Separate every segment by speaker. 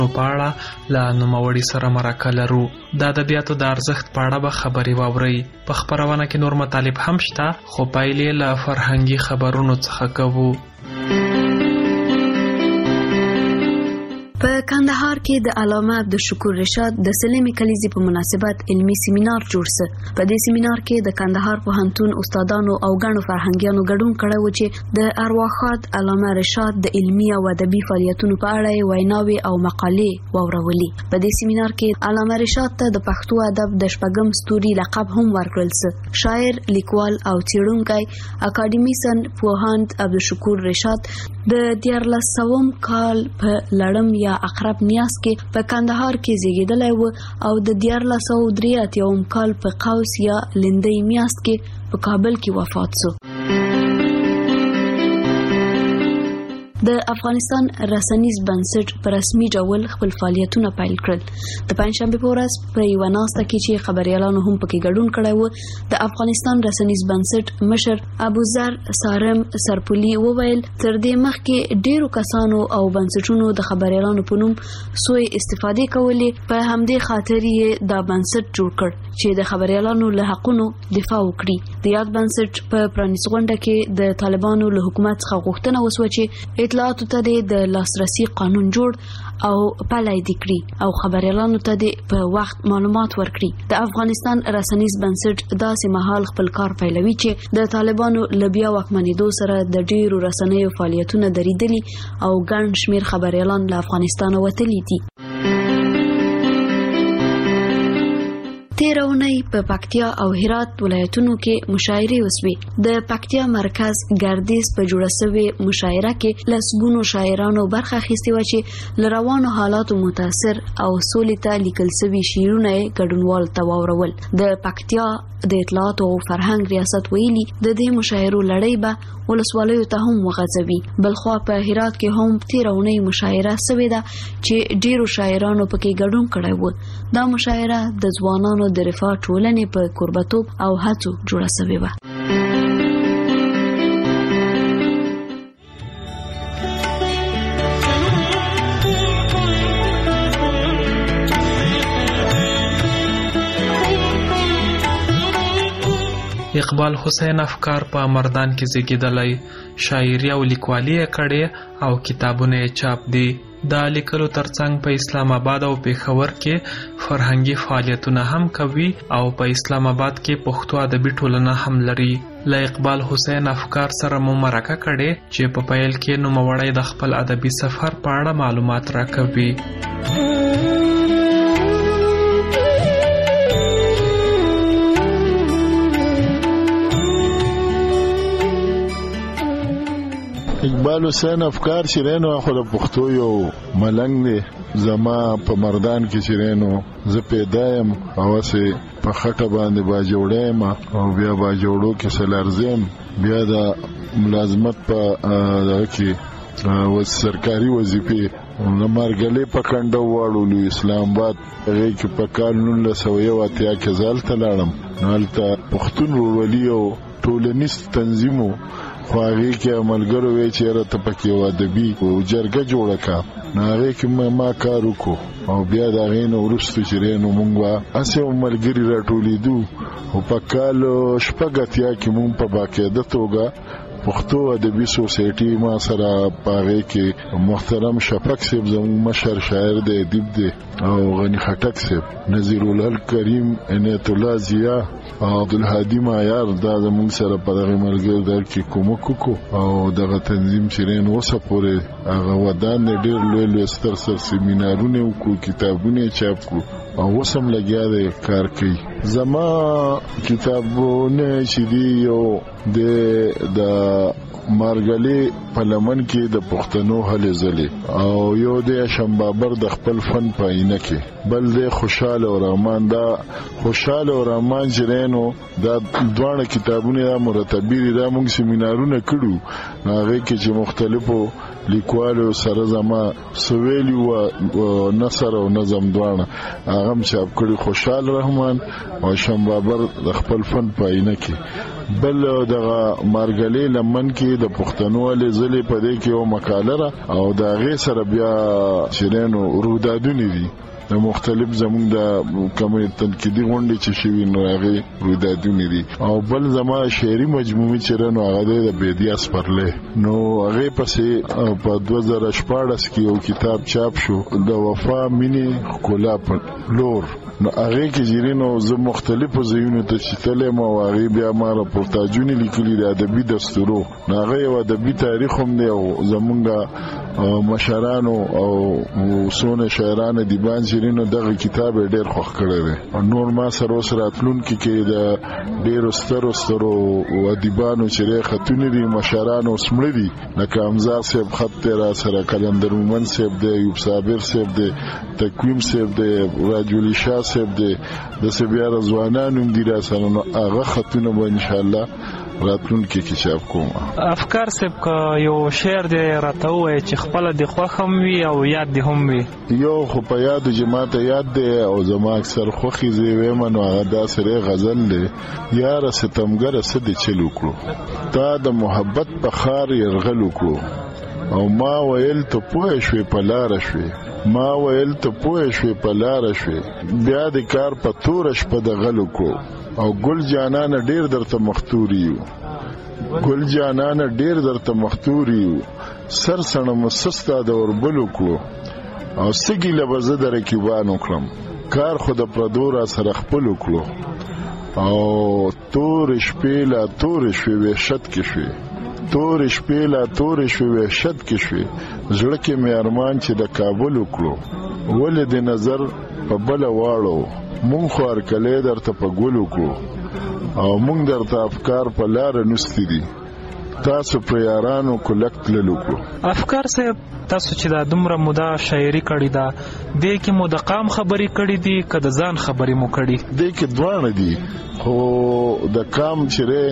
Speaker 1: په اړه له نوموړي سره مرکه لرو. د ادبیاتو د ارزښت په اړه به خبرې واورئ. په خپرونه کې نور مطالب هم شته، خو پایلې له فرهنګي خبرونو څخه کوو.
Speaker 2: په کندهار کې د علامه عبدالشکور رشاد د سلمې کلیزې په مناسبت علمي سیمینار جوړ شو. په دې سیمینار کې د کندهار پوهنتون استادانو او ګڼو فرهنګیانو ګډون کړی و چې د ارواښاد علامه رشاد د علمي او ادبي فعالیتونو په اړه ویناوې او مقالې واورولې. په دې سیمینار کې علامه رشاد ته د پښتو ادب د شپږم ستوري لقب هم ورکړل شو. شاعر، لیکوال او څېړونکی اکاډمیسن پوهاند عبدالشکور رشاد د 1400 کال په لړم یا اقرب نیاز کې په کندهار کې زیږیدلی و او د 1483 کال په قوس یا لندۍ میاشت کې په کابل کې وفات شو. د افغانستان رسنیز بنسټ په رسمي ډول خپل فعالیتونه پیل کړل. د پنځشنبه په ورځ په یوه ناسته کې چې خبریالانو هم پکې ګډون کړی و، د افغانستان رسنیز بنسټ مشر ابوذر سارم سرپولي وویل تر دې مخکې ډیرو کسانو او بنسټونو د خبریالانو په نوم سوء استفادې کولې، په همدې خاطر یې دا بنسټ جوړ کړ چې د خبریالانو له حقونو دفاع وکړي. د یاد بنسټ په پرانیست غونډه کې د طالبانو له حکومت څخه غوښتنه وسوه چې اطلاعاتو ته د لاسرسي قانون جوړ او پلی کړي او خبریالانو ته په وخت معلومات ورکړي. د افغانستان رسنیز بنسټ داسې مهال خپل کار پیلوي چې د طالبانو له بیا واکمنېدو سره د ډیرو رسنیو فعالیتونه دریدلي او ګڼ شمېر خبریالان له افغانستانه وتلي دي. تیره اونۍ په پکتیا او هرات ولایتونو کې مشاعرې وسوې. د پکتیا مرکز ګردیز په جوړه شوې مشاعره کې لسګونو شاعرانو برخه اخیستې وه چې له روانو حالاتو متاثر او سولې ته لیکل شوي شعرونه یې ګډونوالو ته واورول. د پکتیا د اطلاعاتو او فرهنګ ریاست ویلي د دې مشاعرو لړۍ به ولسوالیو ته هم وغځوي. بلخوا په هرات کې هم تیره اونۍ مشاعره شوې ده چې ډیرو شاعرانو پکې ګډون کړی و. دا مشاعره د ځوانانو د رفاه ټولنې په کوربتوب او هڅو جوړه شوې وه.
Speaker 1: اقبال حسین افکار په مردان کې زیږیدلی، شاعري او لیکوالي یې کړې او کتابونه یې چاپ دي. د لیکلو ترڅنګ په اسلام آباد او پېښور کې فرهنګي فعالیتونه هم کوي او په اسلام آباد کې پښتو ادبي ټولنه هم لري. له اقبال حسین افکار سره مو مرکه کړې چې په پیل کې نوموړی د خپل ادبي سفر په اړه معلومات راکوي.
Speaker 3: اقبال حسین افکار چې رینو خو د پښتو یو ملنګ دی. زما په مردان کې چې رینو زه پیدا یم او هسې په خټه باندې باجوړی یم او بیا باجوړو کې سلارزیم، بیا د ملازمت په دغه کې سرکاري وظیفې د مرګلې په کنډه واړولو اسلام آباد. هغې کې په کال 1980 کې زه هلته لاړم. نو هلته پښتون ورورولي او ټولنیز تنظیم و، خو هغې کې ملګرو وی چې یاره ته پکې یو ادبي جرګه جوړه کړه. نو هغې کې ما کار وکړو او بیا د هغې نه وروسته چې دی نو موږ به هسې ملګري راټولېدو او په کال 86 کې موږ په باقاعده توګه پښتو ادبي سوسایټي ما سره په هغې کې محترم شفق صاحب زموږ مشر شاعر دی، ادیب دی، او غني خټک صاحب، نظیر الحق کریم، عنایت الله ضیا او عبدالهادي معیار، دا زموږ سره په دغه ملګرو در کې کومک وکړو او دغه تنظیم چې دی نو اوسه پورې هغه ودان دی ډېر لوی لوی ستر سیمینارونه وکړو، کتابونه یې چاپ کړو او اوس هم لګیا دی کار کوي. زما کتابونه چې دي یو د مارګلې په لمن کې د پښتنو هلې ځلې او یو د شمبابر د خپل فن په عینه کې، بل د خوشحال او رحمان. دا خوشحال او رحمان جرینو دا دواړه کتابونه دا مرتبی دي. دا موږ سیمینارونه کړو هغه کې چې مختلفو لیکوالو سره زما سویلی و نثر او نظم دواړه هغه چاپ کړي. خوشحال رحمان او شم بابر د خپل فن پاینه کې بل دغه مارګلې لمن کې د پښتنو له ځلې په دې کې او مقاله او د غي سره بیا شیرینو رودادونی دي د مختلف زمون د کومې تنقیدي غونډې چې شوي نو هغه رودادونی دي او بل زما شعري مجموعه چیرنو هغه د بيدیا سپرلې نو هغه پسې په 2014 کې یو کتاب چاپ شو د وفا مینی کولا په لور نو هغه کې جیرینو زه مختلفو ځایونو ته چتلې ما هغه بیا ما راپورتاجونه لیکلي د ادبي دستورو نو هغه یو ادبي تاریخ هم دی او زمونږ مشرانو او سونه شاعرانو دی باندې جیرینو دغه کتاب ډېر خوښ کړی دی نور ما سره سره اتلون کې د ډېر سترو ادیبانو چې خطونه دي مشرانو سمړي دي لکه امزا صاحب خط را سره کلندر مومن صاحب دی یوب صابر صاحب دی تقویم صاحب دی راجولی شاه صاحب دی د سبیا رضوانانو دی را سره نو هغه خطونه به ان شاء الله راتلون کې چاپ کوم
Speaker 1: افکار صاحب کا یو شعر دی راته وای چې خپل د خوخم وی او یاد دی هم وی
Speaker 3: یو خو په یاد جماعت یاد دی او زما اکثر خوخي زی ویم نو هغه دا سره غزل دی یار ستمګر سد چلو کړو تا د محبت په خار يرغلو کړو او ما ویل ته پوه شوې په لار شوې ما ویل ته پوه شوې په لار شوې بیا د کار په تورش په د غلو کړو او ګل جانان ډیر درته مختوري ګل جانان ډیر درته مختوري سر سره مسستا د وربلو کړو او سګي لبزه د رکیبانو کړم کار خود پردورا سره خپل کړو او تور شپې لا تور شوې وحشت کې شوې تور شپې لا تور شوې وحشت کې شوې زړه کې مې ارمان چې د کابل وکړو ولې د نظر په بل واړو مونږ خو ارکلې درته په ګلو کو او مونږ درته افکار په لار نستی دي تاسو پر یارانو کولکت للو کو
Speaker 1: افکار صاحب تاسو چې دا دومره مودا شاعري کړی دا د کې مو د قام خبري کړی دي که د ځان خبري مو کړی
Speaker 3: د کې دوانه دي خو د قام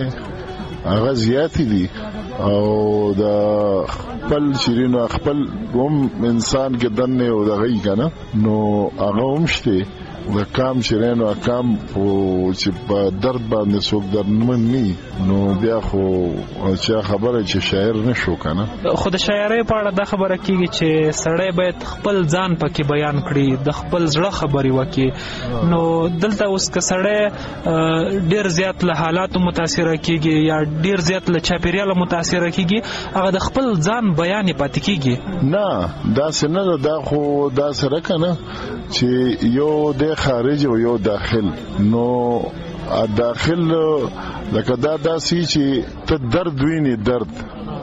Speaker 3: چیرې هغه زیاتی دي او د خپل شیرینو خپل هم انسان کې دنه او دغه کنه نو هغه هم شته د کام شیرینو کام او چې په درد باندې څوک درمن ني نو بیا خو چې خبره چې شاعر نشو کنه
Speaker 1: خو د شاعرۍ په اړه دا خبره کیږي چې سړی باید خپل ځان پکې بیان کړي د خپل زړه خبري وکړي نو دلته اوس که سړی ډیر زیات له حالاتو متاثر کیږي یا ډیر زیات له چاپیریال متاثر کیږي هغه د خپل ځان بیان پاتې کیږي
Speaker 3: نه دا سنه دا خو دا سره کنه چې یو د خارج او یو داخل نو داخل لکه دا داسي چې ته درد ویني درد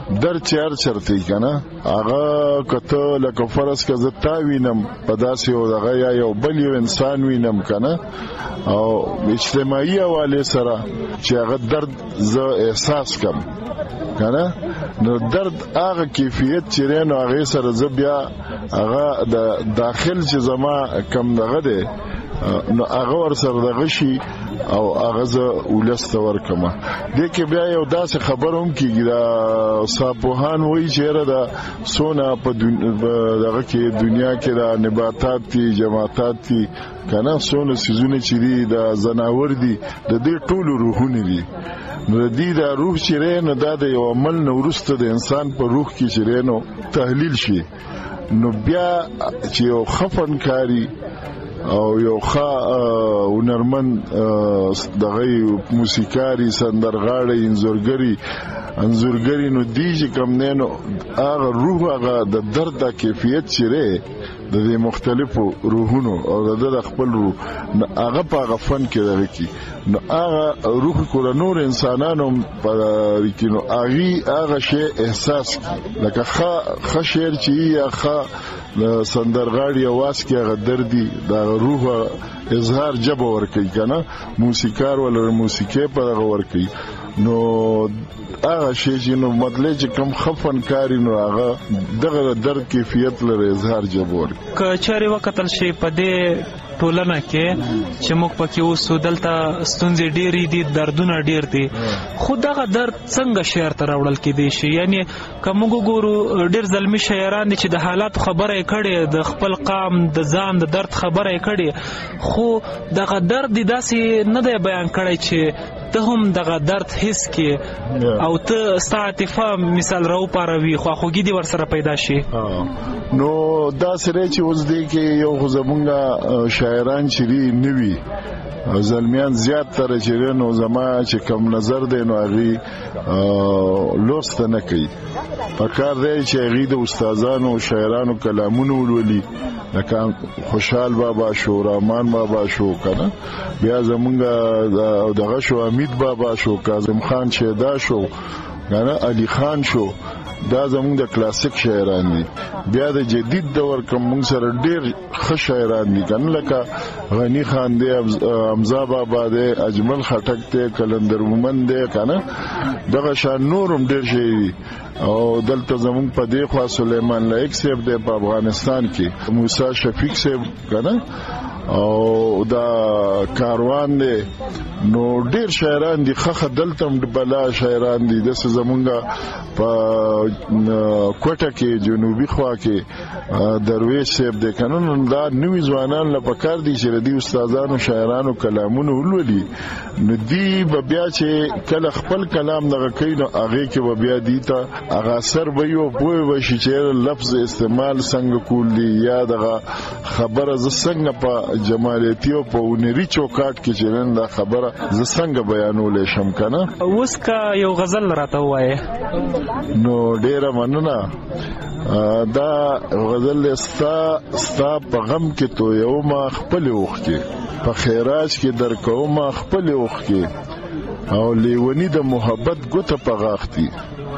Speaker 3: چرته کنه هغه کته لکه فرض که زتا وینم په داسې او دغه یا یو بل یو انسان وینم کنه او اجتماعي حواله سره چې هغه درد زه احساس کم کنه نو درد هغه کیفیت چې رینو هغه سره زه بیا هغه د داخل چې زما کم دغه دی نو هغه ور سره دغه شي او هغه زه ولسته ورکمه د کې بیا یو داسې خبروم کیږي دا صاحبوهان وایي چې را د سونا په دغه کې دنیا کې د نباتات دي جماعتات دي کنه سونه سيزونه چې دي د زناور دي د دې ټولو روحونه دي نو دې دا روح چې رینو دا د یو عمل نو ورسته د انسان په روح کې چې رینو تحلیل شي نو بیا چې یو خفن کاری او یو هنرمن دغه موسیقاری سندرغاړی انزورګری نو دی چې کم نه نو هغه روح هغه د درد د کیفیت چیرې د مختلفو روحونو او د خپل روح هغه په فن کې دغه کی نو هغه روح کول نور انسانانو په کینو هغه شی احساس لکه خشیر چې یا سندرغاړي आवाज کې هغه دردي د روح اظهار جبه ور کوي کنه موسیقار ولر موسیقي په هغه ور کوي نو هغه شی چې نو مطلب چې کم خفن کاری نو هغه دغه درد کیفیت لري اظهار جبور
Speaker 1: که چاري وکتل شي په دې ټولنه کې چې موږ پکې اوسو دلته ستونزې ډېرې دي دردونه ډېر دي خو دغه درد څنګه شعر ته راوړل کېدی شي یعنی که موږ وګورو ډېر زلمي شاعران دي چې د حالاتو خبره یې کړې د خپل قام د ځان د درد خبره یې کړې خو دغه درد داسې نه دی بیان کړی چې ته هم دغه درد حس کې او ته ستا عاطفه مثال راوپاروي خواخوږي دې ورسره پیدا شي
Speaker 3: نو دا سره چې اوس دی کې یو خو زمونږ شاعران چې دي نوي زلمیان زیات تر چې نو زما چې کم نظر دی نو هغه لوست نه کوي پکار دی چې هغه د استادانو شاعرانو کلامونه ولولي لکه خوشحال بابا شو رحمان بابا شو کنه بیا زمونږ دغه شو امید بابا شو کاظم خان شیدا شو کنه علی خان شو دا زمونږ د کلاسیک شاعران دي بیا د جدید دور کوم موږ سره ډېر ښه شاعران دي کنه لکه غنی خان دی حمزه بابا دی اجمل خټک دی کلندر مومن دی کنه دغه شان نورم ډېر شي او دلته زمونږ په دې خوا سلیمان لایق صاحب دی په افغانستان کې موسی شفیق صاحب کنه او دا کاروان دی نو ډیر شاعران دي خخه دلته بلا شاعران دي د زمونږه په کوټه کې جنوبي خوا کې درویش صاحب دی کنه دا نوې ځوانان له پکار دي چې ردی استادانو شاعرانو کلامونه ولولي نو دی بیا چې کله خپل کلام دغه کوي نو هغه کې بیا دی ته هغه اثر به یو پوي وشي چې لفظ استعمال څنګه کول دي یا دغه خبره ز څنګه په جمالیتی او په ونری چوکاټ کې چې نن دا خبره ز څنګه بیانول شم کنه
Speaker 1: اوس کا یو غزل راته وایي
Speaker 3: نو ډیره مننه دا غزل ستا په غم کې تو یو ما خپل وخ کې په خیراج کې در کوم خپل وخ کې او لیونی د محبت ګوته په غاختي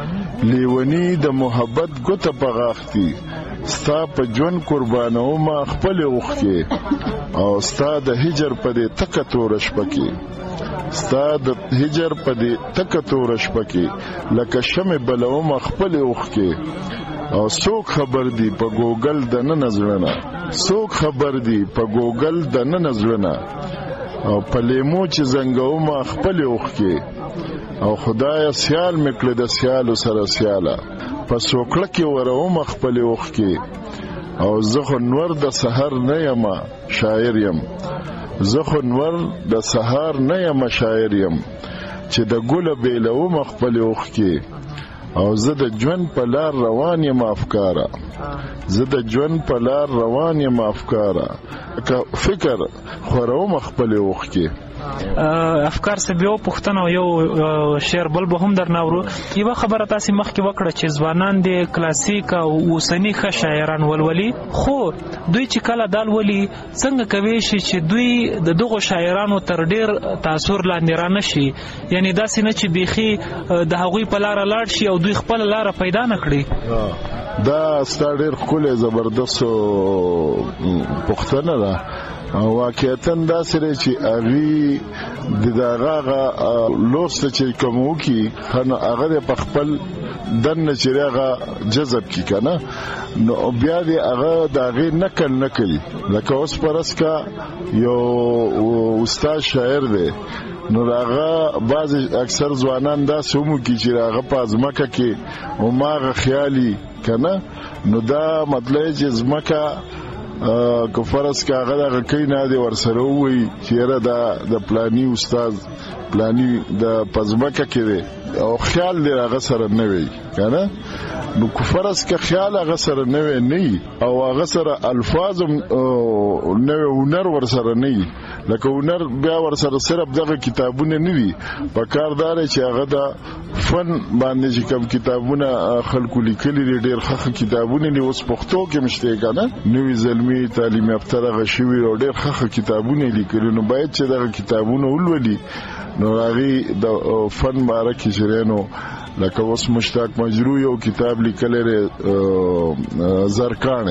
Speaker 3: لیونی د محبت ګوته په غاختي ستا په جون قربانو ما خپل وخ کې او ستا د هجر په دې تک تورش پکې ستا د هجر په دې تک تورش پکې لکه شمع بلو ما خپل وخ کې او څوک خبر دی په ګوګل د نه نظرنا څوک خبر دی په ګوګل د نه نظرنا او په لیمو چې زنګو ما خپل وخ کې او خدای سیال میکړه د سیالو سره سیاله په سوکړه کې وروم خپل وخ کې او زه نور د سحر نه یم شاعر یم زه نور د سحر نه یم شاعر یم چې د ګل بیلوم خپل وخ کې او زه د ژوند په لار روان یم افکارا زه د ژوند په لار روان یم افکارا که فکر خوروم خپل وخ کې
Speaker 1: افکار سبیو پښتنه یو شعر بل به هم درناورو یو خبره تاسو مخکې وکړه چې ځوانان د کلاسیک او اوسنی ښه شاعران ولولي خو دوی چې کله دال ولي څنګه کوي چې دوی د دغه شاعرانو تر ډیر تاثیر لاندې را نشي یعنی داسې نه چې بيخي د هغوی په لار لاړ شي او دوی خپل لار پیدا نه کړي
Speaker 3: دا ستاره خله زبردست پښتنه ده واقعیتاً دا سره چې اغي د دغه لوست چې کومو کی خنه هغه په خپل دنه چیرغه جذب کی کنه نو بیا دی هغه دغه نقل نه کوي لکه اوس پرسکا یو استاد شاعر دی نو هغه بعض اکثر ځوانان دا سمو کی چې هغه په ازمکه کې او ماغه خیالي کنه نو دا مطلب چې ازمکه که فرض که هغه دغه کوي نه دی ورسره ووایي چېره د پلاني استاد پلاني د پزمکه کې دی او خیال دی هغه سره نه وي که نو که فرض که خیال هغه سره نه وي نه او هغه سره الفاظ نه وي هنر ورسره نه وي لکه هنر بیا ورسره صرف دغه کتابونه نه وي په کار دا دی چې هغه د فن باندې چې کوم کتابونه خلکو لیکلي دي ډېر ښه کتابونه دي اوس پښتو کې مشته کنه نوې زلمي تعلیم یافته راغ شوی او ډېر ښه کتابونه لیکلي نو باید چې دغه کتابونه ولولي نو هغه د فن باره کې شرینو لکه اوس مشتاق مجروح یو کتاب لیکلی زرکانه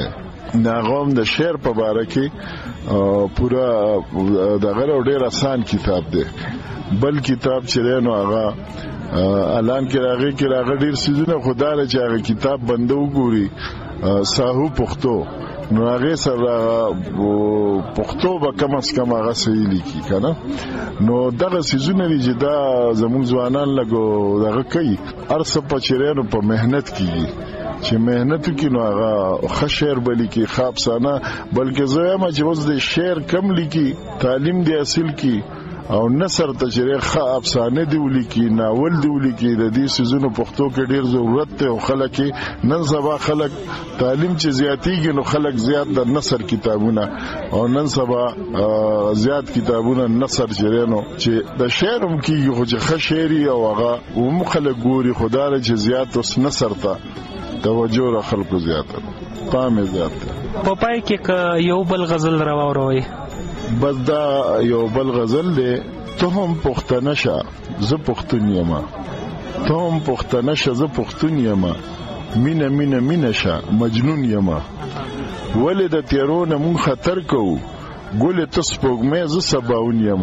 Speaker 3: ناغوم د شعر په باره کې پورا دغه ډېر آسان کتاب دی. بل کتاب چې نو هغه اعلان کې راغی ډېر سيزونه خدای چې هغه کتاب بنده وګوري ساهو پښتو نو هغه سره پښتو به کم از کم هغه صحیح لیکي کنه. نو دغه سيزونه چې دا زموږ ځوانان لګو دغه کوي ارسه په چیرېنو په مهنت کیږي چې مهنت کې نو هغه خشر بلی کې خاصانه بلکې زما چې اوس د شعر کم لیکي تعلیم دی اصل کې او نثر تجربه خ افسانه دی ولیکي ناول دی ولیکي د دې سيزونو پښتو کې ډیر ضرورت ته او خلک نن سبا خلک تعلیم چې زیاتیږي نو خلک زیات د نثر کتابونه او نن سبا زیات کتابونه نثر جوړینو چې د شعر هم کیږي خو چې خشيري او هغه هم خلک ګوري خدای چې زیات اوس نثر ته توجه را خلکو زیاته پام زیات
Speaker 1: په پای کې یو بل غزل راوړوي.
Speaker 3: بس دا یو بل غزل دی. ته هم پښتنه شه زه پښتون یم، ته هم پښتنه شه زه پښتون یم، مینه مینه مینه شه مجنون یم، ولې د تیرونه مون خطر کوو ګل ته سپوږمۍ زه سباون یم،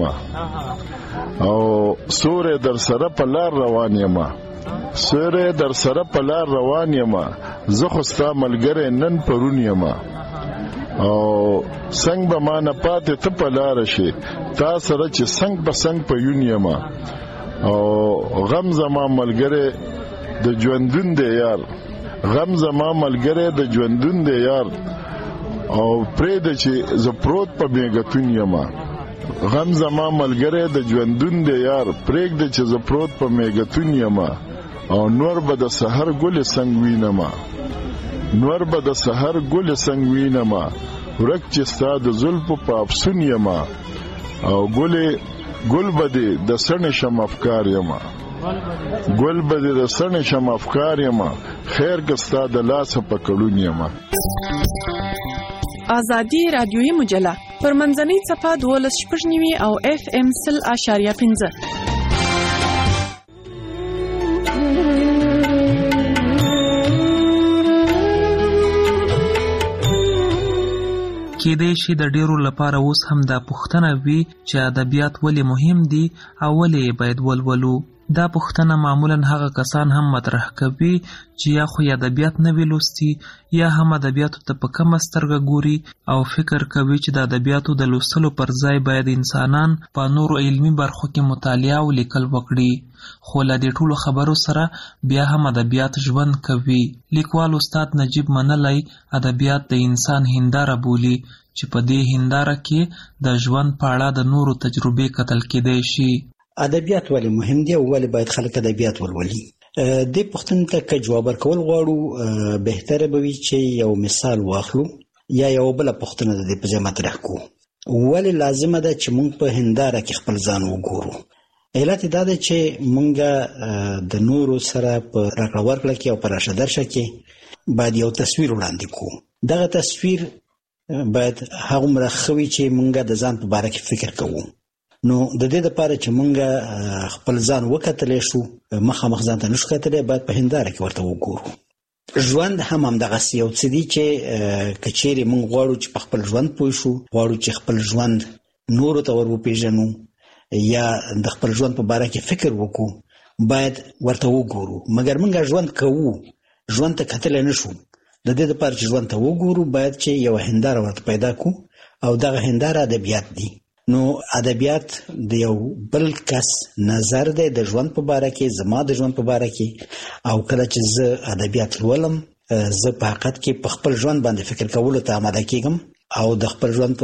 Speaker 3: او سورې در سره په لار روان یم، سورې در سره په لار روان یم، زه خو ستا ملګری نن پرون یم، او څنګه به ما نه پاتې ته په لار شي تا سره چې څنګه په څنګه په یون یم، او غم زما ملګری د ژوندون دی یار، غم زما ملګری د ژوندون دی یار، او پرې د چې ز پروت په میګتون یم، غم زما ملګری د ژوندون دی یار، پرې د چې ز پروت په میګتون یم، او نور به د سحر ګل څنګه وینم، نور به د سحر ګل څنګه وینم، ورک چې ستا د زلفو په افسون یم، او ګل به د سڼې شم افکار یم، ګل به د سڼې شم افکار یم، خیر که ستا د لاسه په کړون یم.
Speaker 4: آزادي رادیویي مجله پر منځنۍ صفحه 12.9 او FM 0.5.
Speaker 1: کېدای شي د ډیرو لپاره اوس هم دا پوښتنه وي چې ادبیات ولې مهم دي او ولې باید ولولو. دا پوښتنه معمولا هغه کسان هم مطرح کوي چې یا خو ادبیات نه وی لوستي یا هم ادبیاتو ته په کمه سترګه ګوري او فکر کوي چې د ادبیاتو د لوستلو پر ځای باید انسانان په نورو علمي برخو کې مطالعه او لیکل وکړي. خو له دې ټولو خبرو سره بیا هم ادبیات ژوند کوي. لیکوال استاد نجیب منلی ادبیات د انسان هنداره بولي چې په دې هنداره کې د ژوند په اړه د نورو تجربې کتل کېدای شي.
Speaker 5: ادبیات ولې مهم دي او ولې باید خلک ادبیات ولولي؟ دې پوښتنې ته که جواب ورکول غواړو بهتره به وي چې یو مثال واخلو یا یو بله پوښتنه د دې په ځای مطرح کړو. ولې لازمه ده چې موږ په هنداره کې خپل ځان وګورو؟ علت دا ده چې موږ د نورو سره په راکړه ورکړه کې او په راشه درشه کې باید یو تصویر وړاندې کړو. دغه تصویر باید هغومره ښه وي چې موږ د ځان په باره کې فکر کوو. نو د دې لپاره چې موږ خپل ځان وکتلی شو مخامخ ځان ته نشو کتلی باید په هنداره کې ورته وګورو. ژوند هم همدغسې یو څه دي چې که چیرې موږ غواړو چې په خپل ژوند پوه شو، غواړو چې خپل ژوند نورو ته ور وپېژنو یا د خپل ژوند په باره کې فکر وکړو باید ورته وګورو. مګر موږ ژوند کوو، ژوند ته کتلی نشو. د دې لپاره چې ژوند ته وګورو باید چې یو هنداره ورته پیدا کړو او دغه هنداره ادبیات دي. نو ادبیات د یو بل کس نظر دی د ژوند په باره کې، زما د ژوند په باره کې، او کله چې زه ادبیات لولم زه په حقیقت کې په خپل ژوند باندې فکر کولو ته آماده کېږم او د خپل ژوند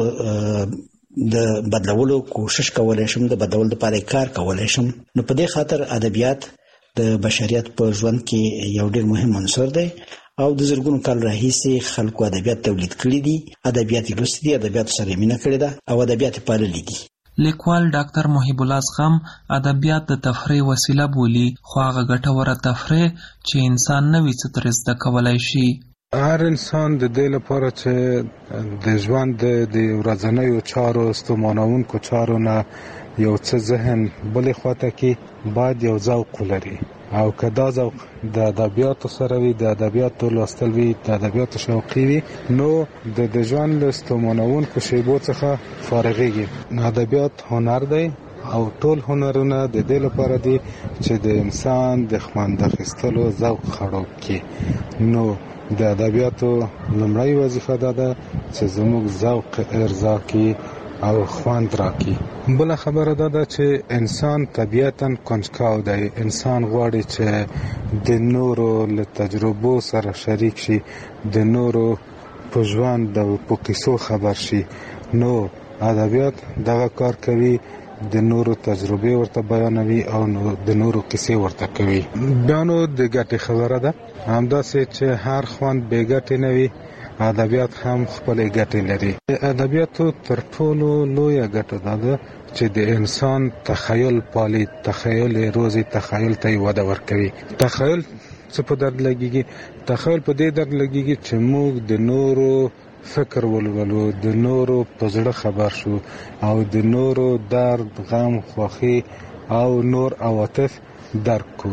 Speaker 5: د بدلولو کوشش کولی شم، د بدلولو لپاره کار کولی شم. نو په دې خاطر ادبیات د بشریت په ژوند کې یو ډېر مهم عنصر دی او د زرګونو کال راهیسې خلکو ادبیات تولید کړي دي، ادبیات یې لوستي دي، ادبیاتو سره یې مینه کړې ده او ادبیات یې پاللي دي.
Speaker 1: لیکوال ډاکټر محیب الله زغم ادبیات د تفریح وسیله بولي، خو هغه ګټوره تفریح چې انسان نوي څه ترې زده کولی شي.
Speaker 6: هر انسان د دې لپاره چې د ژوند د ورځنیو چارو ستومانوونکو چارو نه یو څه ذهن بلې خواته کې باید یو ذوق ولري او که دا ذوق د ادبیاتو سره وي، د ادبیاتو لوستل وي، د ادبیاتو شوقي وي، نو د ژوند له ستومانوونکو شیبو څخه فارغېږي. ادبیات هنر دی او ټول هنرونه د دې لپاره دي چې د انسان د خوند اخیستلو ذوق خړوب کړي. نو د ادبیاتو لومړی وظیفه ده چې زموږ ذوق ارضا کړي او خوند راکړي. بله خبره ده چې انسان طبیعتاً کنجکاو دی. انسان غواړي چې د نورو له تجربو سره شریک شي، د نورو په ژوند او په قصو خبر شي. نو ادبیات دغه کار کوي، د نورو تجربه ورته بیانوي او د نورو کیسې ورته کوي. بیا نو د ګټې خبره ده، همداسې چې هر خوند بې ګټې نه وي، ادبیات هم خپلې ګټې لري. ادبیاتو تر ټولو لویه ګټه ده چې د انسان تخیل پالي، تخیل روزي، تخیل ته وده ورکوي. تخیل څه په درد لګیږي؟ تخیل په دې درد لګیږي چې موږ د نورو فکر ولولو، د نورو په زړه خبر شو او د نورو درد، غم، خوښي او نور عواطف درک کو.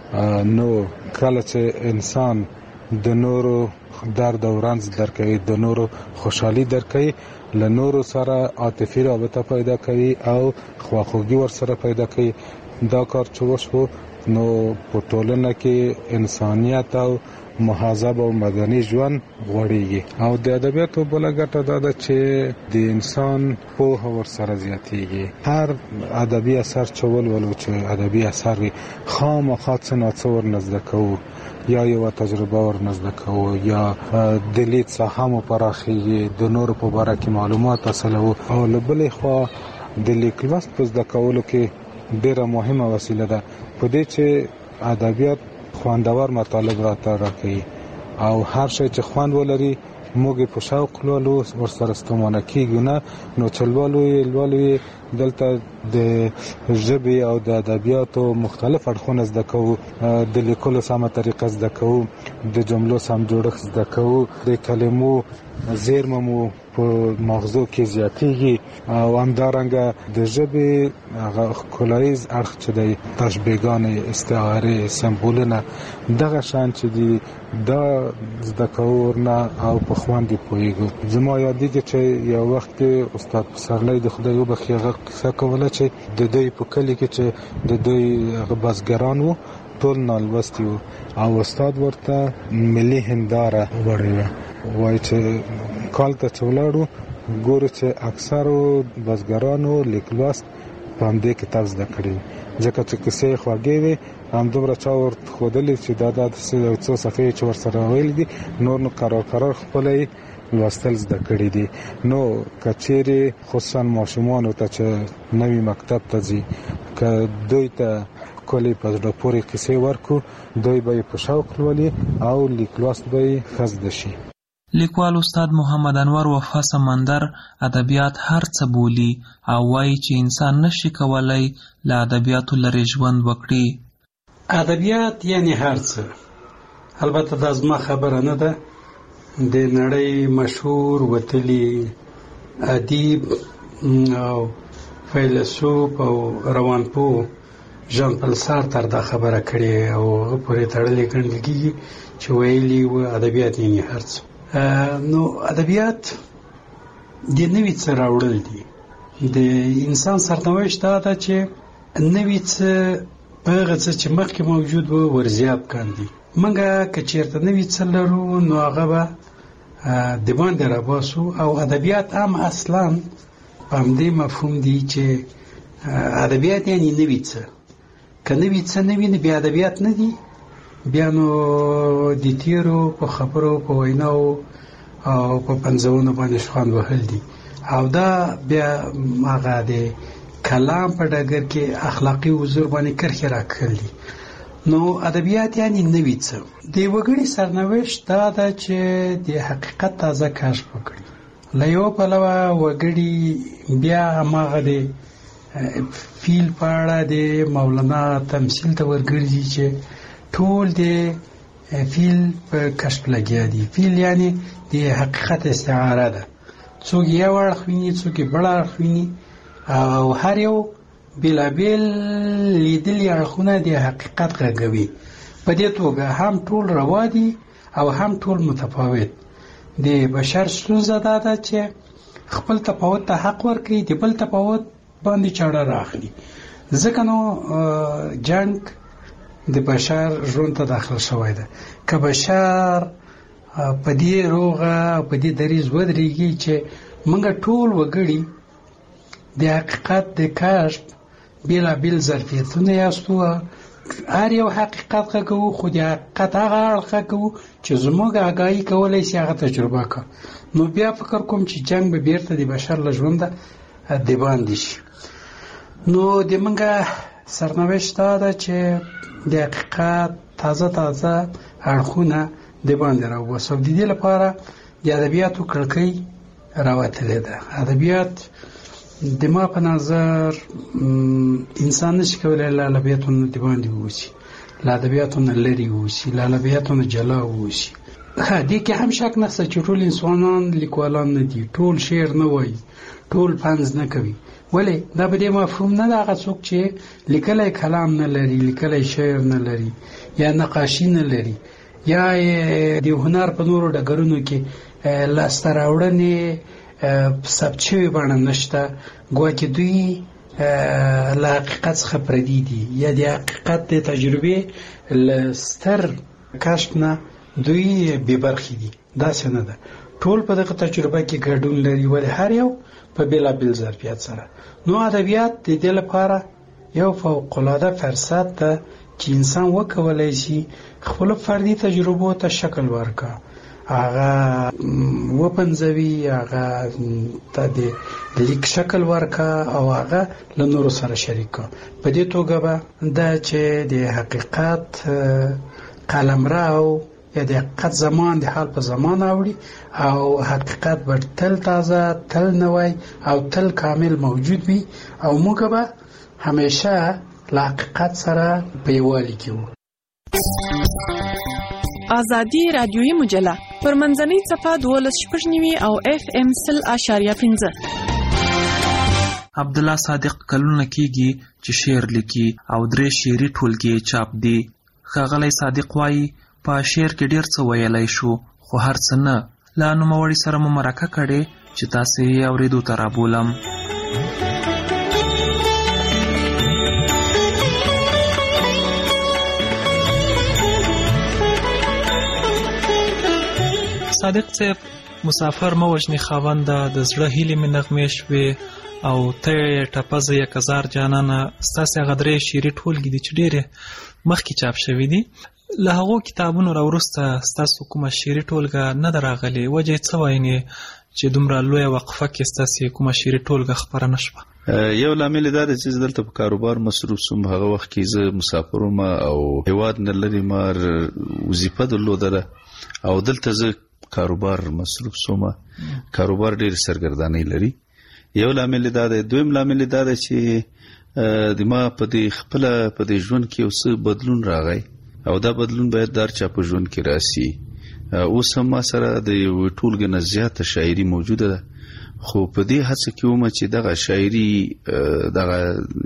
Speaker 6: نو کله چې انسان د نورو درد او رنج درک کوي، د نورو خوشحالي درک کوي، له نورو سره عاطفي رابطه پیدا کوي او خواخوږي ور سره پیدا کوي. دا کار چې وشو نو په ټولنه کې انسانیت او مهذب او مدني ژوند غوړیږي. او د ادبیاتو بل ګټه ده چې د انسان پوهه ور سره زیاتیږي. هر ادبي اثر چې ولولو چې ادبي اثر وي، خامخا څه نه څه ورنزده کوو، یا یو تجربه ورنزده کوو، یا د لید ساحه مو پراخیږي، د نورو په باره کې معلومات حاصلوو. او له بلې خوا د لیک لوست په زده کولو کې ډېره مهمه وسیله ده په دې چې ادبیات خواندور مطالب راکوي او هر شی چې خوند ولري موږ په شوق لولو، ورسره ستومانه کیږو نه. نو چې لولو دلته د ژبې او د ادبیاتو مختلف اړخونه زده کوو، د لیکلو سمه طریقه زده کوو، د جملو سم جوړښت زده کوو، د کلمو زیرمه مو په مغزو کې زیاتیږي او همدارنګه د ژبې هغه ښکلاییز اړخ چې دی، تشبیهګانې، استعارې، سمبولونه، دغه شان چې دي دا زده کوو نه او په خوند یې پوهېږو. زما یادېږي چې یو وخت کې استاد پسرلی د خدای وبخښي هغه کیسه کوله چې د دوی په کلي کې چې د دوی بزګران وو ټول نالوستي وو او استاد ورته ملي هنداره وړې وه. وایي چې کال ته چې ولاړو ګورو چې اکثرو بزګرانو لیک لوست په همدې کتاب زده کړي، ځکه چې کیسې خوږې وې، همدومره چا ورته ښودلي چې دا څو صفحې چې ورسره ویلي دي، نور نو قرار خپله لوستل زده کړي دي. نو که چیرې خصوصا ماشومانو ته چې نوي مکتب ته ځي، که دوی ته ښکلې په زړه پورې کیسې ورکو، دوی به یې په شوق لولي او لیک لوست به یې ښه زده شي.
Speaker 1: لیکوال استاد محمد انور وفا سمندر ادبیات هر څه بولي او وایي چې انسان نشي کولای له ادبیاتو لرې ژوند وکړي.
Speaker 7: ادبیات یعنی هر څه. البته دا زما خبره نه ده، د نړۍ مشهور وتلی ادیب او فیلسوف او روانپوه ژان پل سارتر دا خبره کړې او هغه پورې تړلې ګڼل کېږي چې ویلي و ادبیات یعنی هر څه. نو ادبیات د نوي څه راوړل دي. د انسان سرنوشت دا ده چې نوي څه په هغه څه چې مخکې موجود و ورزیات کاندي. موږ که چېرته نوي څه لرو نو هغه به د باندې راباسو. او ادبیات هم اصلا په همدې مفهوم دي چې ادبیات یعنی نوي څه. که نوي څه نه وي نو بیا ادبیات نه دي، بیا نو د تیرو په خبرو، په ویناو او په پنځونو باندې خوند وهل دي. او دا بیا هغه د کلام په ډګر کې اخلاقي حضور باندې کرښې راکړل دي. نو ادبیات یعنی نوي څه. د وګړي سرنوشت دا ده چې د حقیقت تازه کشف وکړي. له یو پلوه وګړي بیا هماغه د فیل په اړه د مولانا تمثیل ته ورګرځي چې ټول د فیل په کشف لګیا دي. فیل یعنی د حقیقت استعاره ده. څوک یو اړخ ویني، څوک بل اړخ ویني او هر یو بیلابیل لیدلي اړخونه د حقیقت غږوي. په دې توګه هم ټول روا دي او هم ټول متفاوت. د بشر ستونزه دا ده چې خپل تفاوت ته حق ورکړي، د بل تفاوت باندې چاړه راخلي. ځکه نو جنگ د بشر ژوند ته داخل شوی ده. که بشر په دې روغه او په دې دریځ ودرېږي چې موږ ټول وګړي د حقیقت د کشف بیلابیل ظرفیتونه یاستو، هر یو حقیقت غږوو، خو د حقیقت هغه اړخ غږوو چې زموږ آګاهي کولی شي هغه تجربه کړو، نو بیا فکر کوم چې جنگ به بیرته د بشر له ژونده د باندې شي. نو د موږ سرنوشت دا ده چې د حقیقت تازه اړخونه د باندې راوباسو. د دې لپاره د ادبیاتو کړکۍ راوتلې ده. ادبیات د ما په نظر انسان نشي کولی له ادبیاتو نه د باندې ووځي، له ادبیاتو نه لرې ووځي، له ادبیاتو نه جلا ووځي. دې کې هم شک نشته چې ټول انسانان لیکوالان نه دي، ټول شعر نه وایي، ټول طنز نه کوي. ولې دا به دې مفهوم نه ده هغه څوک چې لیکلی کلام نه لري، لیکلی شعر نه لري، یا نقاشي نه لري، یا د هنر په نورو ډګرونو کې لاسته راوړنې ثبت شوې بڼه نشته، ګواکې دوی له حقیقت څخه پردي دي، یا د حقیقت د تجربې له ستر کشف نه دوی بې برخې دي. داسې نه ده، ټول په دغه تجربه کې ګډون لري، ولې هر یو په بېلابېل ظرفیت سره. نو ادبیات د دې لپاره یو فوق‌العاده فرصت ده چې انسان وکولی شي خپلو فردي تجربو ته شکل ورکړي، هغه وپنځوي، هغه ته د لیک شکل ورکړي او هغه له نورو سره شریک کړي. په دې توګه به دا چې د حقیقت قلمرو یا د حقیقت زمان د حال په زمان اوړي او حقیقت به تل تازه، تل نوی او تل کامل موجود وي او موږ به همیشه له حقیقت سره په یووالي کې وو.
Speaker 4: ازادي رادیویي مجله پر منځنۍ صفحه 12.9 او FM 0.5.
Speaker 1: عبدالله صادق کلونه کېږي چې شعر لیکي او 3 شعري ټولګې چاپ دي. ښاغلی صادق وایي په شعر کې ډېر څه ویلی شو، خو هر څه نه. له نوموړي سره مو مرکه کړې چې تاسې یې اورېدو ته رابولم. صادق صاحب، مسافر مه وژنې خاونده، د زړه هیلې مې نغمې شوې او ته یې ټپزه 1000 جانانه. ستاسې هغه 3 شعري ټولګې دي چې ډېرې مخکې چاپ شوي دي. له هغو کتابونو راوروسته ستاسو کومه شعري ټولګه نه ده راغلې؟ وجه یې څه وایي چې دومره لویه وقفه کې ستاسې کومه شعري ټولګه خپره نه شوه؟
Speaker 8: یو لامل دا دی چې دلته په کاروبار مصروف سوم. هغه وخت کې زه مسافر وم او هیواد نه لرې ما وظیفه درلودله او دلته زه کاروبار مصروف سوم. کاروبار ډېر سرګردانۍ لري. یو لامل دا دی. دویم لامل دا دی چې د ما په دې خپله په دې ژوند کې یو څه بدلون راغی او دا بدلون باید در چا په ژوند کې راسي. اوس هم ما سره د یو ټولګې نه زیاته شاعري موجوده ده، خو په دې هڅه کې وم چې دغه شاعري دغه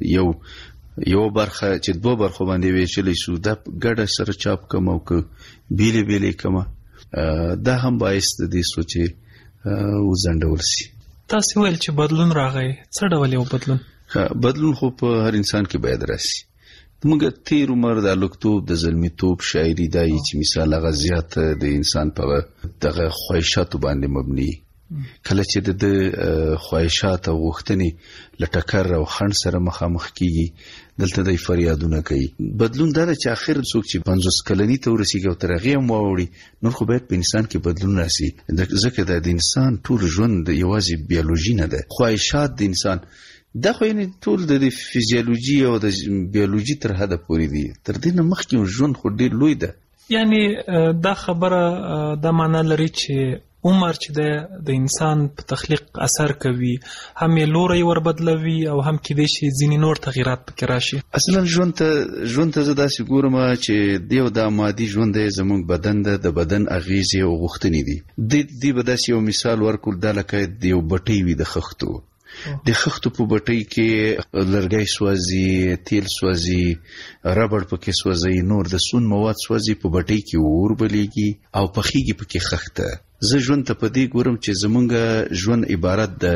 Speaker 8: یو برخه چې 2 برخو باندې ویشلی شو دا ګډه سره چاپ کم او که بیلې بیلې کمه، دا هم باعث د دې سو چې وځنډول شي.
Speaker 1: تاسې ویل چې بدلون راغی، څه ډول یو بدلون؟
Speaker 8: بدلون خو په هر انسان کې باید راسي. موږ تیر عمر د لوکتوب د زلمیتوب شاعري دای چې مثال هغه زیات د انسان په دغه خواهشاتو باندې مبني. کله چې د خواهشات او غوښتنې لټکر او خنډ سره مخامخ کیږي دلته د فریادونه کوي. بدلون دا چې اخر څوک چې 50 کلنی ته ورسیږي او تر هغه هم واوړي نور خو باید په انسان کې بدلون راسي. ځکه د انسان ټول ژوند یوازې بیولوژي نه ده، خواهشات د انسان دا خو یعنی ټول د فزیولوژي او د بیولوژي تر حده پورې دي. تر دې نه مخکې ژوند خو ډېر لوی ده. یعنی
Speaker 1: دا خبره دا معنی لري چې عمر چې د انسان په تخلیق اثر کوي، هم یې لوری ور بدلوي او هم کېدای شي ځینې نور تغیرات پکې راشي.
Speaker 8: اصلا ژوند ته زه داسې ګورم چې دیو دا مادي ژوند دی، زموږ بدن ده، د بدن اغیزې او غوښتنې دي. دی به داسې یو مثال ورکول دا لکه د یو بټۍ وي د خښتو د خښتو په بټۍ کې لرګی سوځي، تیل سوځي، ربړ پکې سوځي، نور د سون مواد سوځي، په بټۍ کې اور بلیږي او پخېږي پکې خښته. زه ژوند ته په دې ګورم چې زمونږ ژوند عبارت د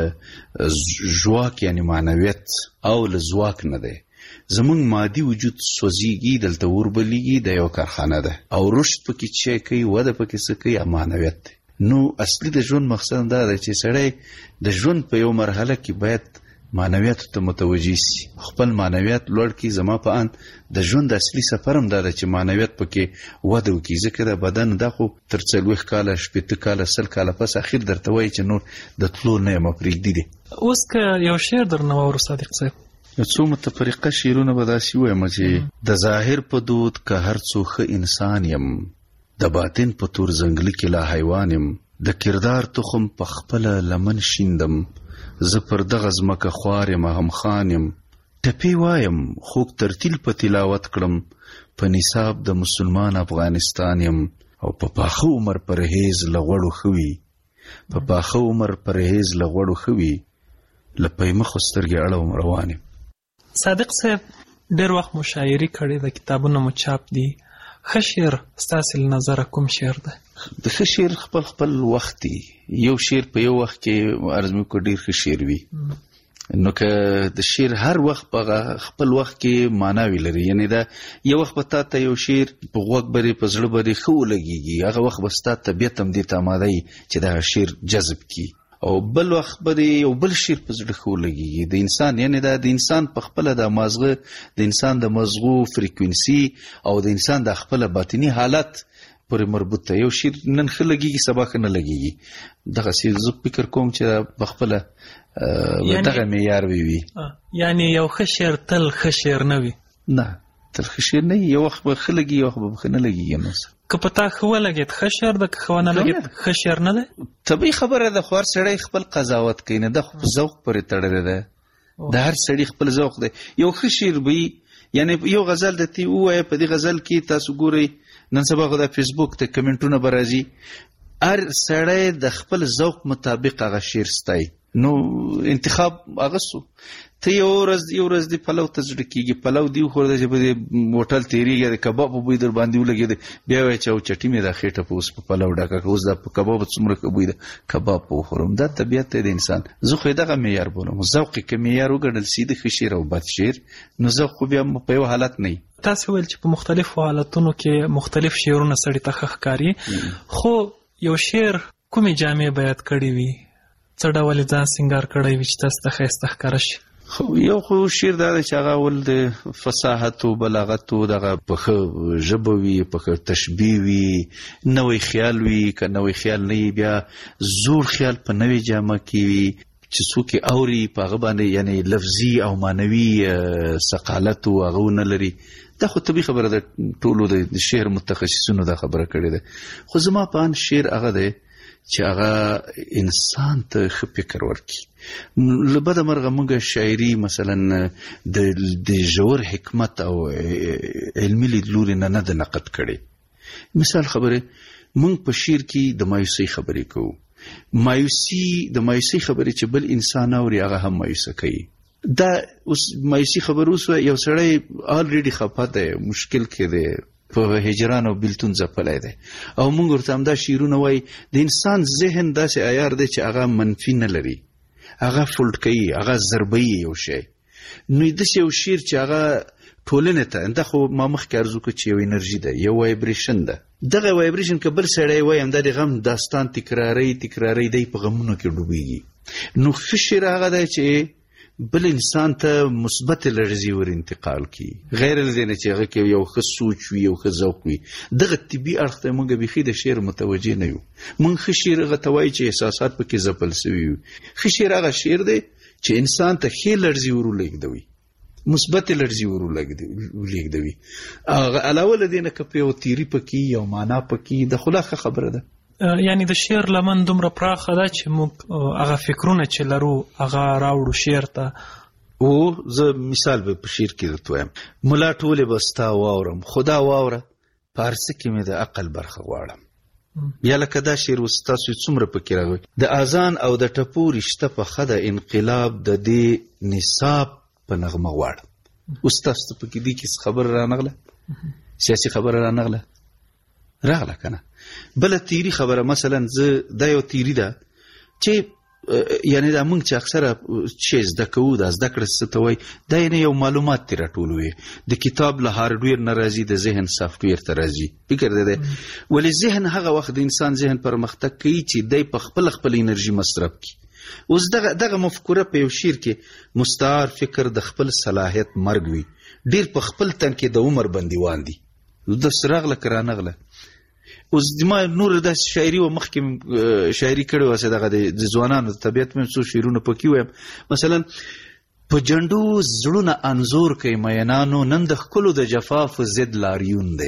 Speaker 8: ژواک یعنی معنویت او له ځواک نه دی. زمونږ مادي وجود سوځيږي، دلته اور بلیږي، د یو کارخانه ده او رشد پکې چې کوي، وده پکې څه کوي، معنویت دی. نو اصلي د ژوند مقصد دا دی چې سړی د ژوند په یو مرحله کې باید معنویاتو ته متوجه سي، خپل معنویات لوړ کړي. زما په اند د ژوند اصلي سفر هم دا دی چې معنویات پکې وده وکړي، ځکه د بدن دا خو تر 40 کاله 80 کاله 100 کاله پس اخر درته وایي چې نور د تلو نه یم پرېږدي دي.
Speaker 1: اوس که یو شعر درنه واورو صادق صاحب،
Speaker 8: څو متفرقه شعرونه به داسې ووایم چې د ظاهر په دود که هر څو ښه انسان یم، د باطن په تور ځنګلي کې لا حیوان یم، د کردار تخم په خپله لمن شیندم، زه پر دغه ځمکه خوار یم هم خان یم، ټپې وایم خوږ ترتیل په تلاوت کړم، په نصاب د مسلمان افغانستان یم، او په پاخه عمر پرهیز له غوړو ښه وي، په پاخه عمر پرهیز له غوړو ښه وي، له پیمخو سترګې اړوم روان یم.
Speaker 1: صادق صاحب ډېر وخت مو شاعري کړې ده، کتابونه مو چاپ دي. ښه شعر ستاسې له نظره کوم شعر ده؟
Speaker 8: د ښه شعر خپل وخت دی. یو شعر په یو وخت کې عرض مې وکړ ډېر ښه شعر وي، نو که د شعر هر وخت په خپل وخت کې معناوي لري، یعنی دا یو وخت به تا ته یو شعر په غوږ برې په زړه برې ښه ولګېږي، هغه وخت به ستا طبیعت هم دې ته آماده وي چې دا شعر جذب کړي، او بل وخت به یو بل شعر په زړه ښه ولګېږي. د انسان یعنی دا د انسان په خپله د مازغه د انسان د مزغو فریکوینسي او د انسان د خپله باطني حالت پورې مربوط دی. یو شعر نن ښه لګېږي سبا ښه نه لګېږي. دغسې زه فکر کوم چې په خپله دغه معیار وي.
Speaker 1: یعنی یو ښه شعر تل ښه شعر نه وي؟
Speaker 8: نه، تل ښه شعر نه وي. یو وخت به ښه لګي، یو وخت به ښه نه لګېږي. نو
Speaker 1: که په تا ښه ولګېد ښه شعر ده، که ښه ونه لګېد ښه شعر نه دی؟
Speaker 8: طبیعي خبره ده، خو هر سړی خپل قضاوت کوي، نه دا خو په ذوق پورې تړلی ده. د هر سړي خپل ذوق دی. یو ښه شعر به وي، یعنی یو غزل درته ووایه، په دې غزل کې تاسو ګورئ نن سبا خو د فیسبوک ته کمنټونه به راځي، هر سړی د خپل ذوق مطابق هغه شعر ستایي. نو انتخاب هغه سو. ته یو ورځ دی پلو ته زړه کېږي، پلو دی وخورده چې په دې هوټل تېرېږي، د کباب په بوی در باندې ولګېده، بیا وایي چې او چټي مې دا خېټه په اوس په پلو ډکه کړه، اوس دا په کباب څومره ښه بوی ده، کباب په وخورم. دا طبیعت دی د انسان. زه خو یې دغه معیار بولم. ذوق یې که معیار وګڼل سي د ښه شعر او بد شعر، نو ذوق خو بیا په یو حالت نه وي.
Speaker 1: تاسې ویل چې په مختلفو حالتونو کې مختلف شعرونه سړي ته ښه ښکاري، خو یو شعر کومې جامې بیان کړې وي، څه ډول یې ځان سینګار کړی وي چې تاسو ته ښایسته ښکاره شي؟
Speaker 8: یو خو شعر دا دی چې هغه ول د فصاحت او بلاغت او دغه په ښه ژبه وي، په ښه تشبیه وي، نوی خیال وي. که نوی خیال نه وي، بیا زوړ خیال په نوې جامه کې وي چې څوک یې اوري په هغه باندې یعنی لفظي او معنوي ثقالت او هغه ونه لري. دا خو طبیعي خبره ده، ټولو د شعر متخصصینو دا خبره کړې ده. خو زما په اند شعر هغه دی چې هغه انسان ته ښه فکر ورکړي. له بده مرغه موږ شاعري مثلا د ژور حکمت او علمي لیدلوري نه ده نقد کړې. مثال خبره، موږ په شعر کې د مایوسۍ خبرې کوو. د مایوسۍ خبرې چې بل انسان اوري هغه هم مایوسه کوي. دا اوس مایوسي خبر اوس یو سړی آلریډي خفه دی، مشکل کې دی، په هجران او بیلتون ځپلی دی، او موږ ورته همدا شعرونه وایي. د انسان ذهن داسې عیار دی چې هغه منفي نه لري، هغه فولټ کوي، هغه ضربوي یو شی. نو داسې یو شعر چې هغه ټولنې ته، دا خو ما مخکې عرض وکړو چې یو انرژي ده، یو وایبریشن ده. دغه وایبریشن که بل سړی وایي همدا د غم داستان تکراري دی په غمونو کې ډوبېږي. نو ښه شعر هغه دی چې بل انسان ته مثبت لړزي ور انتقال کی، غیر لدې نه چې هغه کې یو ښه سوچ وي، یو ښه ذوق وي. دغه طبي اړخ ته موږ بیخي د شعر متوجه نه یو. موږ ښه شعر هغه ته وایي چې احساسات پکې ځپل سوي وي. ښه شعر هغه شعر دی چې انسان ته ښې لړزي ور ولېږدوي، مثبت لړزي ور ولېږدوي. علاوه له دې نه که په یو تیري پکې یو معنا پکې، د خلا ښه خبره ده.
Speaker 1: یعنی د شعر لمن دومره پراخه ده چې موږ هغه فکرونه چې لرو هغه راوړو شعر ته.
Speaker 8: او زه مثال به په شعر کې درته وایم، ملا ټولې به ستا واورم، خدا واوره، په هر څه کې مې د عقل برخه غواړم. یا لکه دا شعر اوس تاسو څومره پکې راغلی د اذان او د ټپو رشته په ښه د انقلاب د دې نصاب په نغمه غواړم. اوس تاسو ته پکې دې کې خبره رانغله، سیاسي خبره رانغله راغله که نه. بله تیری خبره مثلا زه دا یو تیری ده چې یعنی دا موږ چې اکثره چې زده کوو دا زده کړه څه ته وایي دا یعنې یو معلومات ترې راټولوي د کتاب له هارډویر نه راځي د ذهن سافټویر ته راځي. فکر دی ولې ذهن هغه وخت د انسان ذهن پرمختګ کوي چې دی په خپل انرژي مصرف کړي. اوس دغه مفکوره په یو شعر کې مستعار فکر د خپل صلاحیت مرګ وي، ډېر په خپل تن کې د عمر بندیوان دي. داسې راغله که رانغله. اوس ما نور داسې شاعري و مخکې شاعري کړې وه چې دغه د ځوانانو د طبیعت مې څو شعرونه پکې وایم. مثلا په جنډو زړونه انځور کوي مینانو، نن د ښکلو د جفاف ضد لاریون دی.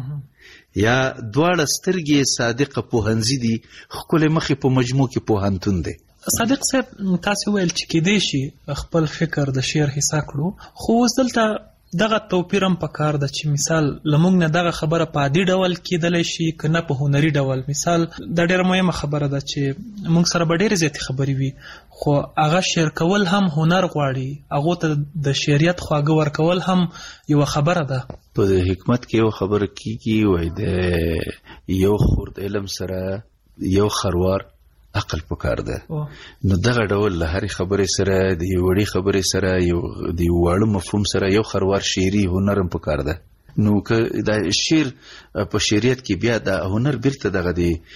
Speaker 8: یا دواړه سترګې صادقه پوهنځي دي، ښکلې مخې په مجموع کې پوهنتون دی.
Speaker 1: صادق صاحب تاسو ویل چې کېدای شي خپل فکر د شعر حصہ کړو، خو اوس دلته دغه توپیر هم پکار ده چې مثال لمونږ نه دغه خبره په عادي ډول کېدلی شي که نه په هنري ډول. مثال دا ډېره مهمه خبره ده چې موږ سره به ډېرې زیاتې خبرې وي، خو هغه شعر کول هم هنر غواړي، هغو ته د شعریت خواږه ورکول هم یوه خبره ده.
Speaker 8: په حکمت کې یو خبره کېږي وایي د یو خورد علم سره یو خروار عقل پکار ده. نو دغه ډول له هرې خبرې سره د یو وړې خبرې سره د یو واړه مفهوم سره یو خروار شعري هنر هم پکار ده. نو که دا شعر په شعریت کې بیا د هنر بیرته دغه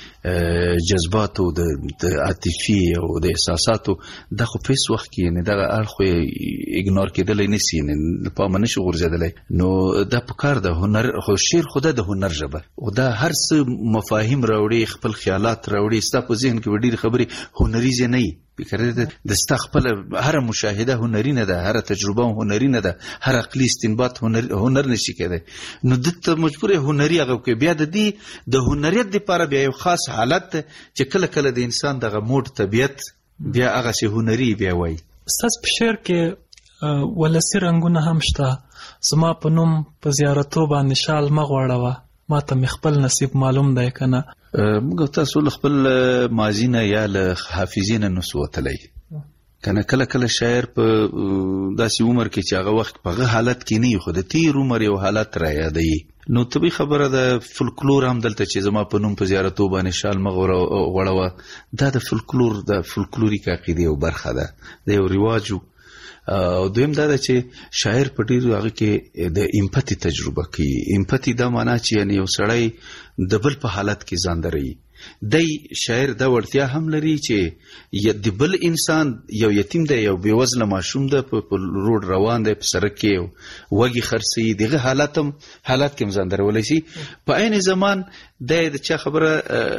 Speaker 8: د جذباتو د عاطفي او د احساساتو دا خو په هیڅ وخت کې یعنې دغه اړخ خو یې اګنور کېدلی نه سي، یعنې پامه نه شي غورځېدلی. نو دا پکار ده هنر، خو شعر خو ده د هنر ژبه او دا هر څه مفاهیم راوړي، خپل خیالات راوړي. ستا په ذهن کې به ډېرې خبرې هنریزې نه وي، د ستا خپله هره مشاهده هنري نه ده، هره تجربه هنري نه ده، هر عقلي استنباط هنر نشي کېدی. نو دلته مجبور هنري هغه کوي. بیا د دې د هنریت دپاره بیا یو خاص حالت ده چې کله کله د انسان دغه موډ طبیعت بیا هغسې هنري بیا وایي.
Speaker 1: ستاسو په شعر کې ولسي رنګونه هم شته. زما په نوم په زیارتو باندې شال مه غوړوه، ما ته مې خپل نصیب معلوم دی که نه.
Speaker 8: موږ تاسو له خپل ماضي نه یا له حافظې نه نسو وتلی که نه. کله کله شاعر په داسې عمر کې چې هغه وخت په هغه حالت کې نه وي، خو د تیر عمر یو حالت را یادوي. نو طبیعي خبره ده فولکلور هم دلته چې زما په نوم په زیارتو باندې شال مه غوړوه، دا د فولکلور د فولکلوریک عقیدې یو برخه ده، د یو رواج. او دویم دا ده چې شاعر په ډېرو هغه کې د امپتي تجربه کوي. امپتي دا معنا چې یعنې یو سړی د بل په حالت کې ځان دروي. دی شاعر دا وړتیا هم لري چې د بل انسان یو یتیم دی، یو بېوزله ماشوم ده، په روډ روان دی، په سړک کې وږي خرڅوي، دغه حالت کې هم ځان درولی شي. په عین زمان دی د چا خبره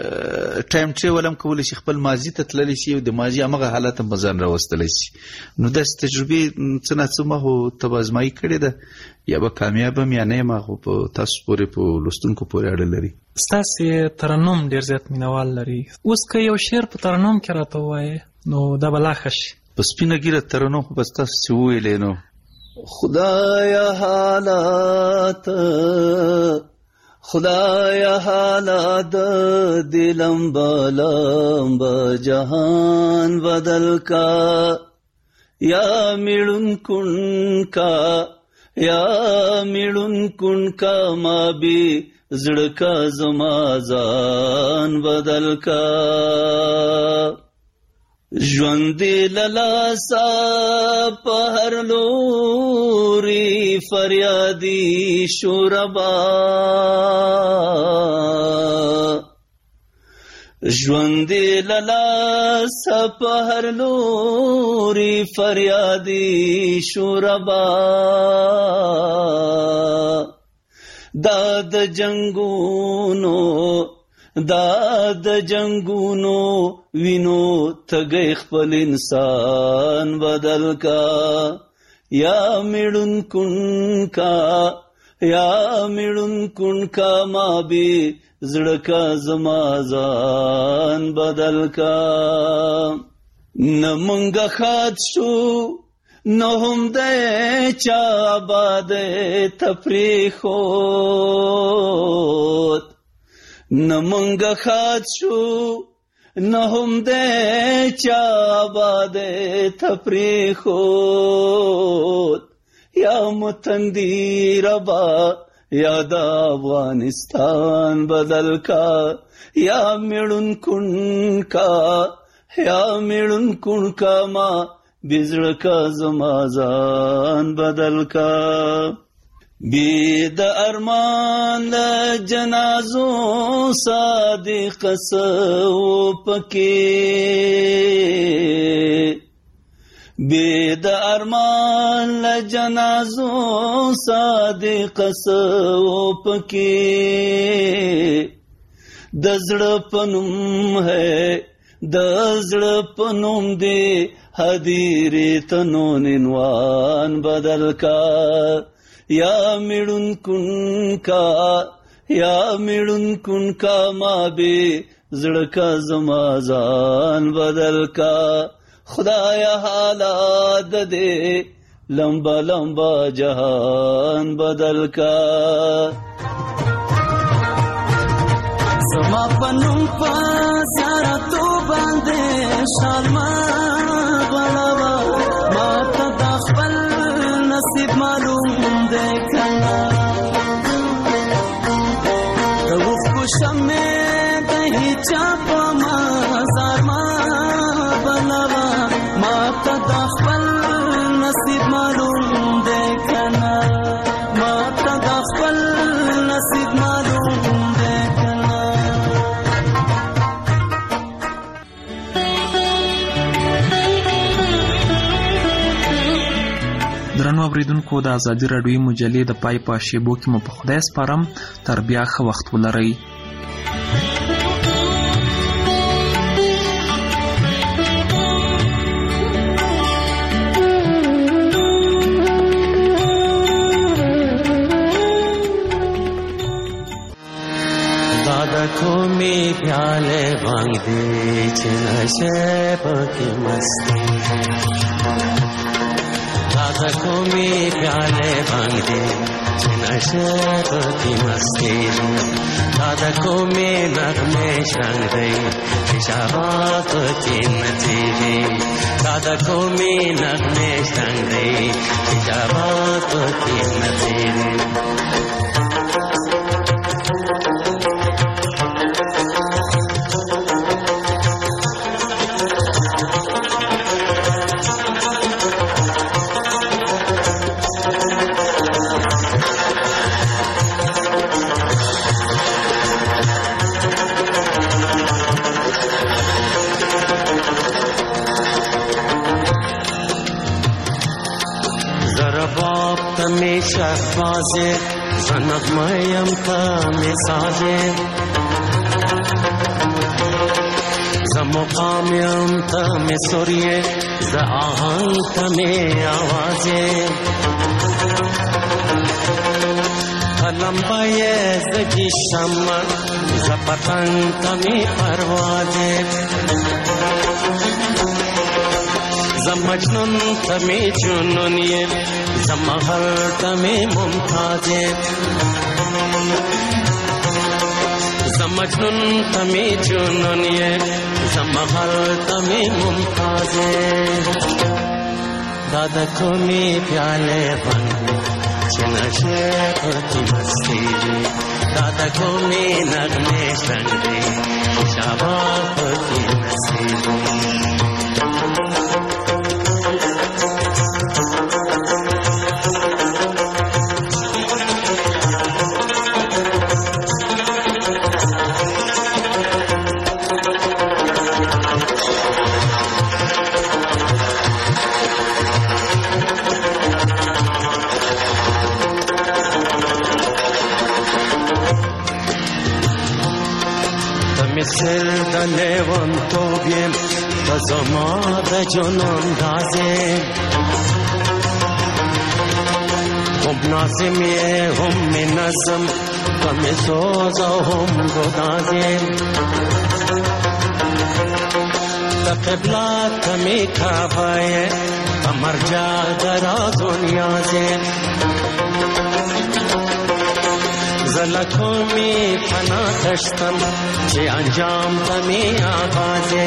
Speaker 8: ټایم ټریول هم کولی شي، خپل ماضي ته تللی شي او د ماضي همغه حالت هم په ځان راوستلی شي. نو داسې تجربې څه نه څه ما خو ته به ازمایي کړې ده، یا به کامیاب هم یا نه یم، خو په تاسو پورې په لوستونکو پورې اړه لري.
Speaker 1: ستاسې ترنم ډېر زیات مینوال لري. اوس که یو شعر په ترنم کې راته ووایې نو دا به لا ښه شي.
Speaker 8: په سپینه ګیره ترنم خو بس تاسو چې وویلې نو خدایا حالات خدایا حالات لمبا لمبا جهان بدل کا یا میړون کن کا یا میړون کن کا ما بی زړه کا زما ځان بدل کا ژوند للاسا په هر لوري فریادي شوربا ژوند للاسا په هر لوري فریادي شوربا دا د جنگونو وینو تګي خپل انسان بدل کا یا میړون کن کا ما بي زړه کا زما ځان بدل کا نمنګ خات شو نو هم د چا آباد تفریخوت
Speaker 9: نمونږ خات شو نه هم دې چا آبادې تپریخود یا متندی ربا یا دا افغانستان بدل کا یا میړون کن کا ما بزړ کا زما ځان بدل کا بید ارمان لجنازو صادق سو پکې بید ارمان لجنازو صادق سو پکې دزړه پنوم ہے دزړه پنوم دی حدیر تنون عنوان بدل کا یا میړون کن کا ما بے زړه کا زما ځان بدل کا خدایا حالات دے لمبا لمبا جہان بدل کا زما پنوم پا سارا تو باندے شالما غلاوا ما تا دا خپل نصیب معلوم دے کنا روح کو شمع دہی چاپا ما زارما بلاوا ما تا دا خپل نصیب معلوم دے کنا ما تا دا خپل نصیب معلوم دے کنا
Speaker 1: درنو اوریدونکو د ازادي راډیوي مجلې د پای په شیبو کې مو په خدای سپارم تر بیا ښه وخت ولرئ.
Speaker 10: दादा को मी प्याले भांग दे नशे की मस्ती दादा को मी प्याले भांग दे नशे की मस्ती दादा को मी नगमे शंग दे शबात की नतीजे दादा को मी नगमे शंग दे शबात की नतीजे शहबाज़े ज़नत मयम तमे साजे ज़मुक़ामयम तमे सुरिये ज़ आहंग तमे आवाज़े कलम्बाये ज़गी शम्मा ज़ पतंग तमे परवाज़े ज़मजनुन तमे जुनूनिये ज़महर तमे मुमताज़े ज़मजनुन तमे जुनूनिये ज़महर तमे मुमताज़े दादा को मी प्याले बंदे नशे की मस्ती दादा को मी नगमे संगे शबाब की नसीबी Misir da levanto bien da zamada jonon daze hum nazim ye hum nazam kam soza hum godaze ta qibla kami khabaye amar ja dara dunya ze zalakho mi فنا تشتم چې انجام تمی آغازه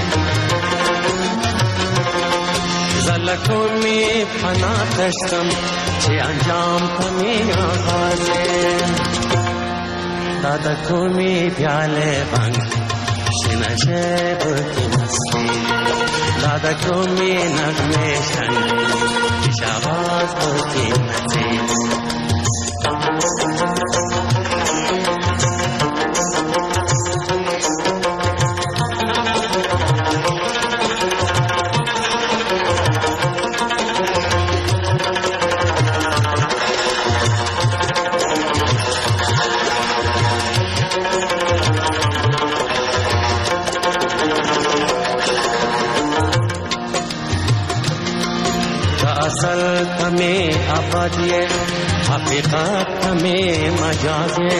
Speaker 10: زلکو می فنا تشتم چې انجام تمی آغازه دادا کومی پیاله بانگ شنه شب کی مستی دادا کومی نغمه شنگی پیشاواز کی مستی असल तमें आबादिए हकीकत तमें मजाजे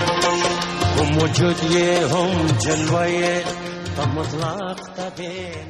Speaker 10: हम मौजूद ये हम जलवाए मुतलक तबे